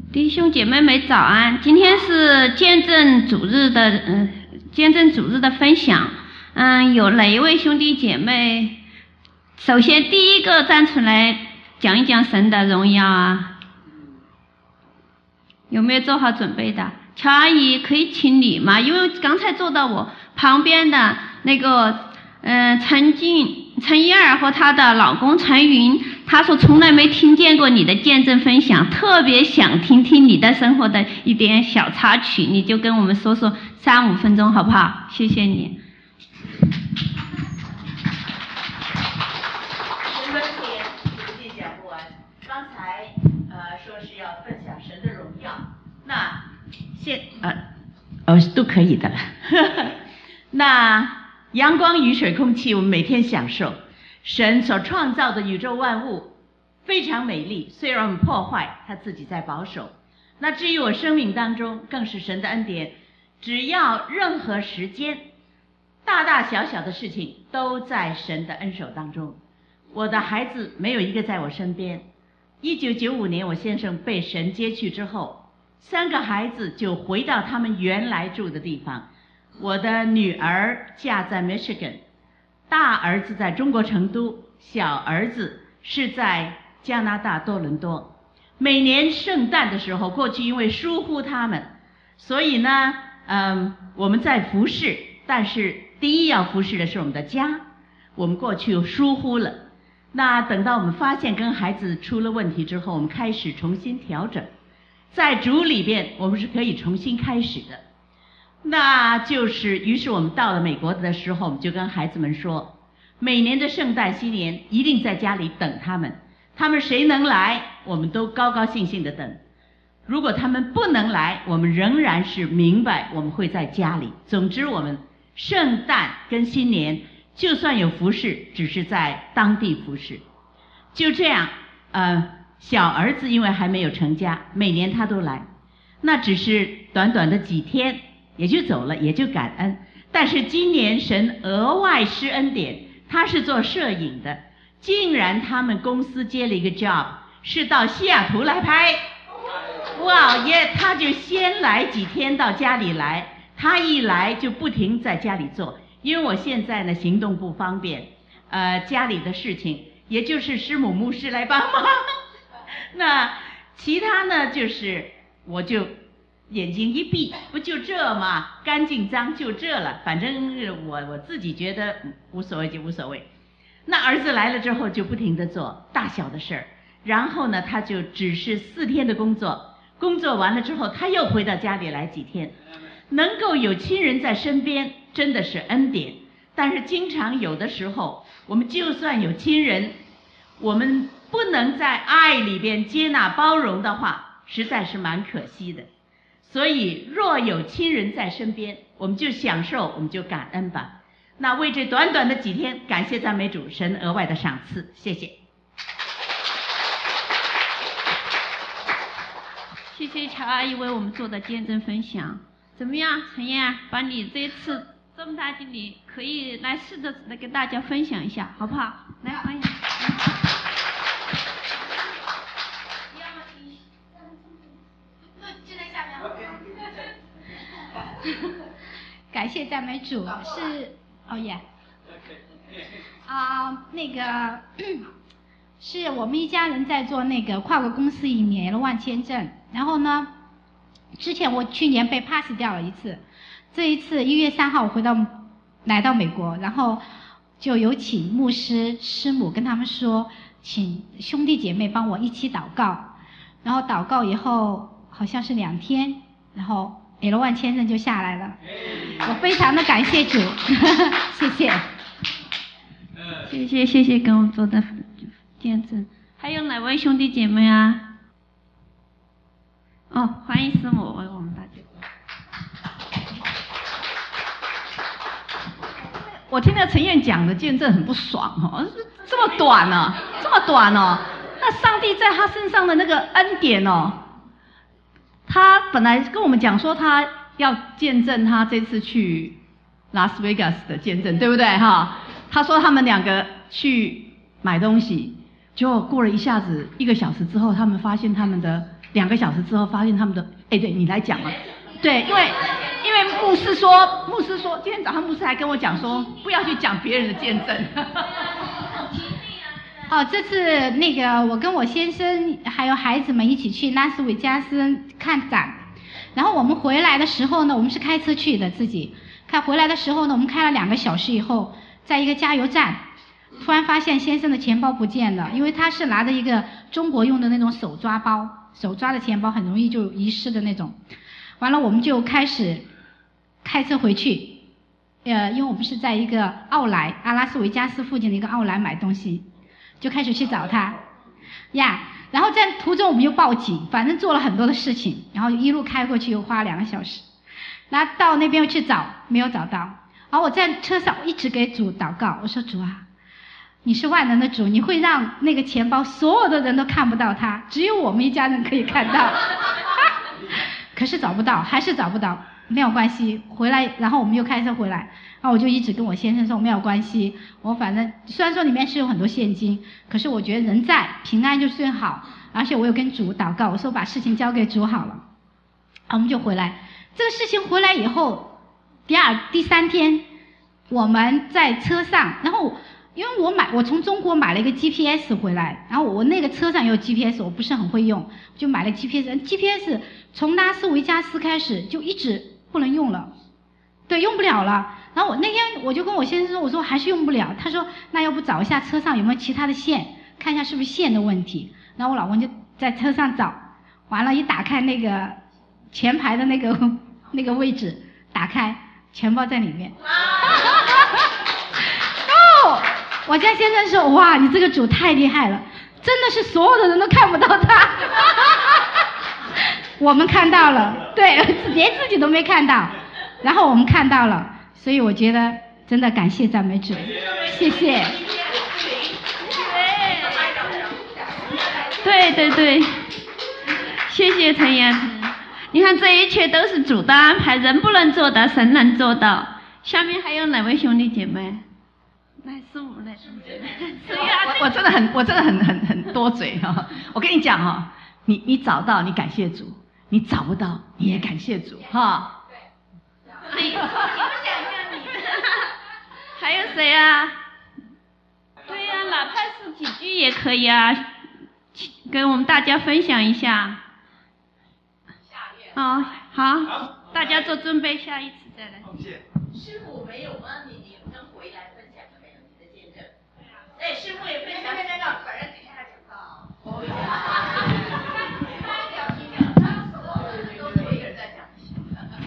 弟兄姐妹们早安！今天是见证主日的分享。有哪一位兄弟姐妹？首先第一个站出来讲一讲神的荣耀啊？有没有做好准备的？乔阿姨可以请你吗？因为刚才坐到我旁边的那个陈燕儿和她的老公陈云，她说从来没听见过你的见证分享，特别想听听你的生活的一点小插曲，你就跟我们说说3-5分钟好不好？谢谢你。 10分前实际讲不完，刚才说是要分享神的荣耀，那都可以的了。那阳光、雨水、空气，我们每天享受。神所创造的宇宙万物非常美丽，虽然我们破坏，他自己在保守。那至于我生命当中，更是神的恩典。只要任何时间，大大小小的事情都在神的恩手当中。我的孩子没有一个在我身边。1995年我先生被神接去之后，3个孩子就回到他们原来住的地方。我的女儿嫁在 Michigan， 大儿子在中国成都，小儿子是在加拿大多伦多。每年圣诞的时候，过去因为疏忽他们，所以呢，我们在服侍，但是第一要服侍的是我们的家，我们过去疏忽了。那等到我们发现跟孩子出了问题之后，我们开始重新调整，在主里边我们是可以重新开始的。那就是于是我们到了美国的时候，我们就跟孩子们说，每年的圣诞新年一定在家里等他们，他们谁能来我们都高高兴兴的等，如果他们不能来，我们仍然是明白我们会在家里。总之我们圣诞跟新年就算有服侍，只是在当地服侍。就这样小儿子因为还没有成家，每年他都来，那只是短短的几天也就走了，也就感恩。但是今年神额外施恩典，他是做摄影的，竟然他们公司接了一个 job， 是到西雅图来拍。哇耶！他就先来几天到家里来，他一来就不停在家里做。因为我现在呢行动不方便，家里的事情也就是师母牧师来帮忙。那其他呢就是我就眼睛一闭，不就这嘛，干净脏就这了，反正我自己觉得无所谓就无所谓。那儿子来了之后就不停地做大小的事儿，然后呢他就只是4天的工作，工作完了之后他又回到家里来几天。能够有亲人在身边真的是恩典，但是经常有的时候我们就算有亲人，我们不能在爱里边接纳包容的话，实在是蛮可惜的。所以若有亲人在身边，我们就享受，我们就感恩吧。那为这短短的几天，感谢赞美主，神额外的赏赐，谢谢。 谢谢乔阿姨为我们做的见证分享。怎么样，陈燕，把你这次这么大经历，可以来试着来跟大家分享一下，好不好？来，欢迎。 就在下面。感谢赞美主，是哦耶。那个是我们一家人在做那个跨国公司移民L1签证，然后呢，之前我去年被 pass 掉了一次，这一次1月3号我来到美国，然后就有请牧师师母跟他们说，请兄弟姐妹帮我一起祷告，然后祷告以后好像是2天，然后L1签证就下来了，我非常的感谢主，谢谢。 谢谢跟我做的见证。还有哪位兄弟姐妹啊？哦，欢迎师母为我们大家。 我听到陈燕讲的见证很不爽哦，这么短哦，这么短哦。那上帝在他身上的那个恩典哦，他本来跟我们讲说他要见证他这次去拉斯维加斯的见证，对不对哈？他说他们2个去买东西，结果过了一下子1个小时之后，他们发现他们的 2个小时之后发现他们的，对你来讲啊，对，因为牧师说，今天早上牧师还跟我讲说，不要去讲别人的见证。 哦，这次那个我跟我先生还有孩子们一起去拉斯维加斯看展，然后我们回来的时候呢，我们是开车去的，自己回来的时候呢，我们开了2个小时以后，在一个加油站，突然发现先生的钱包不见了，因为他是拿着一个中国用的那种手抓包，手抓的钱包很容易就遗失的那种。完了，我们就开始开车回去，因为我们是在一个奥莱，阿拉斯维加斯附近的一个奥莱买东西。就开始去找他呀，然后在途中我们又报警，反正做了很多的事情，然后一路开过去又花了2个小时，然后到那边又去找，没有找到。然后我在车上我一直给主祷告，我说主啊，你是万能的主，你会让那个钱包所有的人都看不到它，只有我们一家人可以看到。可是找不到，还是找不到，没有关系，回来，然后我们又开车回来。然后我就一直跟我先生说没有关系，我反正虽然说里面是有很多现金，可是我觉得人在平安就最好，而且我有跟主祷告，我说把事情交给主好了。我们就回来，这个事情回来以后，第3天我们在车上，然后因为我从中国买了一个 GPS 回来，然后我那个车上有 GPS， 我不是很会用，就买了 GPS 从拉斯维加斯开始就一直不能用了，对，用不了了。然后那天我就跟我先生说，我说还是用不了，他说那要不找一下车上有没有其他的线，看一下是不是线的问题。然后我老公就在车上找，完了，一打开那个前排的那个位置，打开钱包在里面。哦，我家先生说，哇，你这个主太厉害了，真的是所有的人都看不到他。我们看到了，对，连自己都没看到，然后我们看到了。所以我觉得真的感谢赞美主，谢谢。 对，谢谢陈岩。你看这一切都是主的安排，人不能做到，神能做到。下面还有哪位兄弟姐妹？来，师母来。 我真的很多嘴哈。我跟你讲哈，你找到你感谢主，你找不到你也感谢主哈。 你们讲一下你的。还有谁啊？对呀，哪怕是几句也可以啊，跟我们大家分享一下。好，大家做准备，下一次再来。 谢谢。师傅。